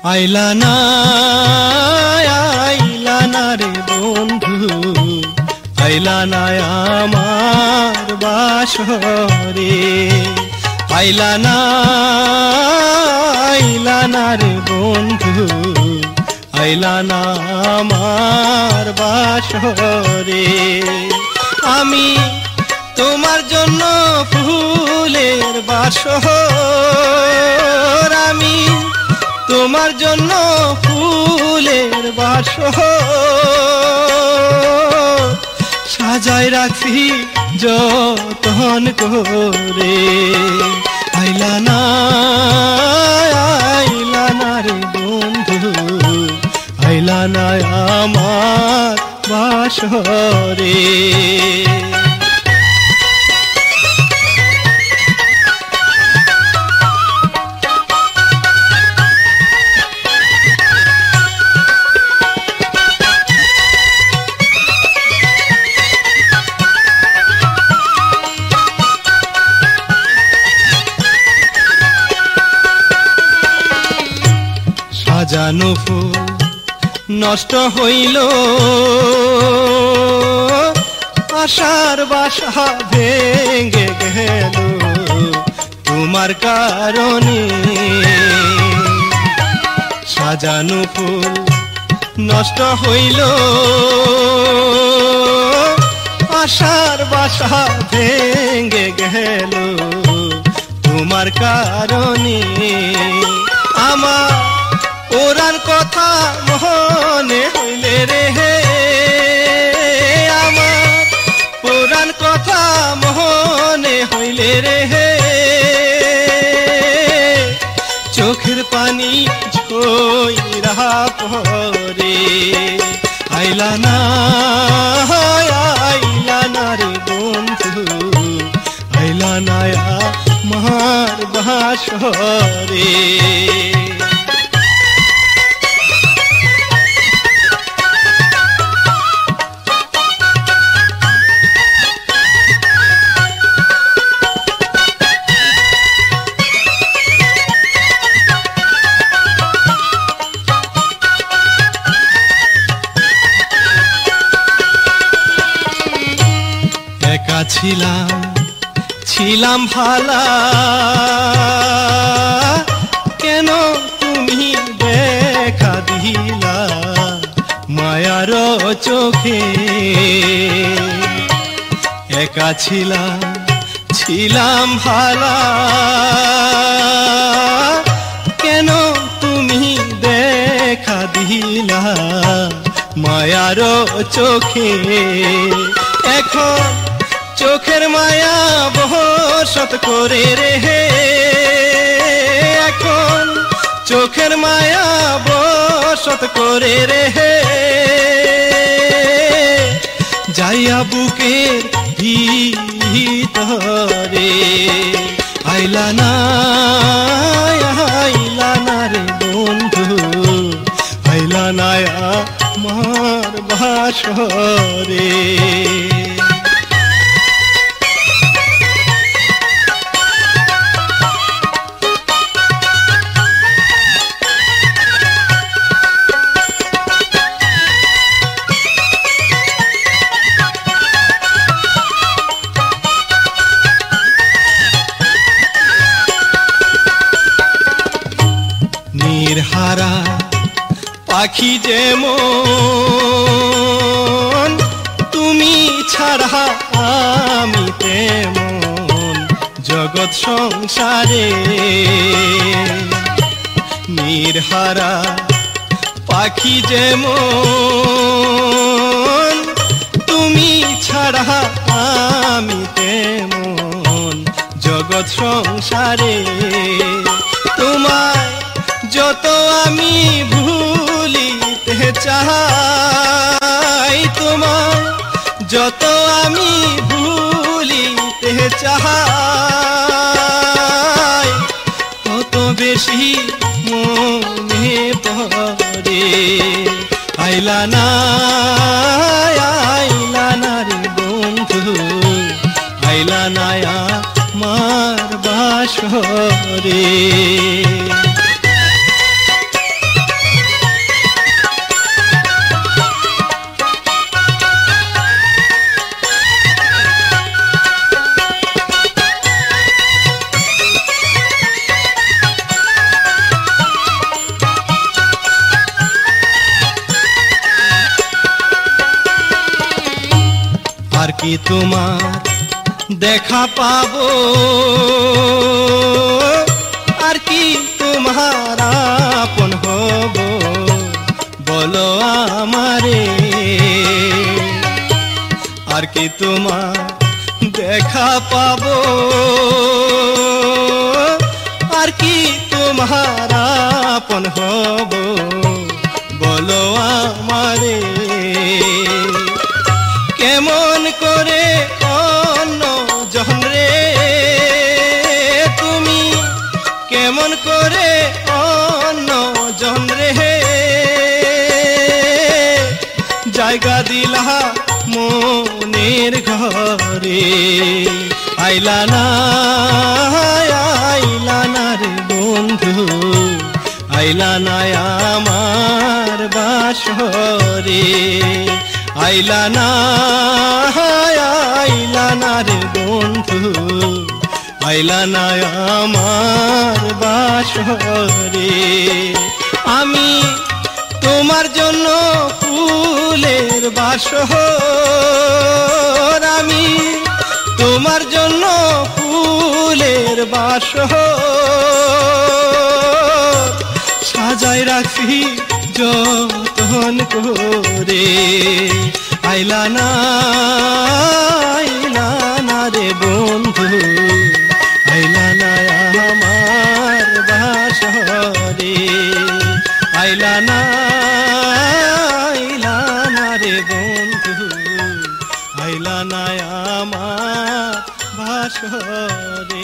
আইলা না রে বন্ধু, আইলা না আমার বাসরে। আইলা না রে বন্ধু, আইলা না আমার বাসরে। আমি তোমার জন্য ফুলের বাসর, আমি তোমার জন্য ফুলের বাসর সাজায় রাখছি যতন করে। আইলা না রে বন্ধু, আইলা না আমার বাসরে। সাজানো ফুল নষ্ট হইল, আশার বাসা ভেঙে গেল তোমার কারণে। সাজানো ফুল নষ্ট হইল, আশার বাসা ভেঙে গেল তোমার কারণে। আমার ওরার কথা মনে হইলে রে, আমার ওরার কথা মনে হইলে রে, চোখের পানি ঝইরা পড়ে। আইলা না রে বন্ধু, আইলা না আমার বাসরে। একা ছিলাম ভালা, কেন তুমি দেখা দিলা মায়ার চোখে। একা ছিলাম ভালা, কেন তুমি দেখা দিলা মায়ার চোখে। এখন চোখের মায়া বশত করে রে, এখন চোখের মায়া বশত করে রে, যাইয়া বুকের ভিতরে। আইলা না রে বন্ধু, আইলা না আমার বাসরে। নির্হারা পাখি যেমন, তুমি ছাড়া আমি তেমন জগৎ সংসারে। নির্হারা পাখি যেমন, তুমি ছাড়া আমি তেমন জগৎ সংসারে। তোমায় যত আমি ভুলিতে চাই, তোমায় যত আমি ভুলিতে চাই, তত বেশি মনে পড়ে। আইলা না রে বন্ধু, আইলা না আমার বাসরে। আর কি তোমার দেখা পাবো, আর কি তোমার আপন হব বলো আমারে, আর কি তোমার দেখা পাবো, আর কি তোমার আপন হব বলো আমারে। কেমন করে অন্য জন রে তুমি, কেমন করে অন্য জন রে জায়গা দিলা মনের ঘরে। আইলা না, আইলা না রে বন্ধু, আইলা না আমার বাসরে, আইলা না, আইলা না রে বন্ধু, আইলা না আমার বাসরে। আমি তোমার জন্য ফুলের বাসর, আমি তোমার জন্য ফুলের বাসর সাজাই রাখছি যতন করে। আইলা না, আইলা না রে বন্ধু, আইলা না আমার বাসরে, আইলা না, আইলা না রে বন্ধু, আইলা না আমার বাসরে।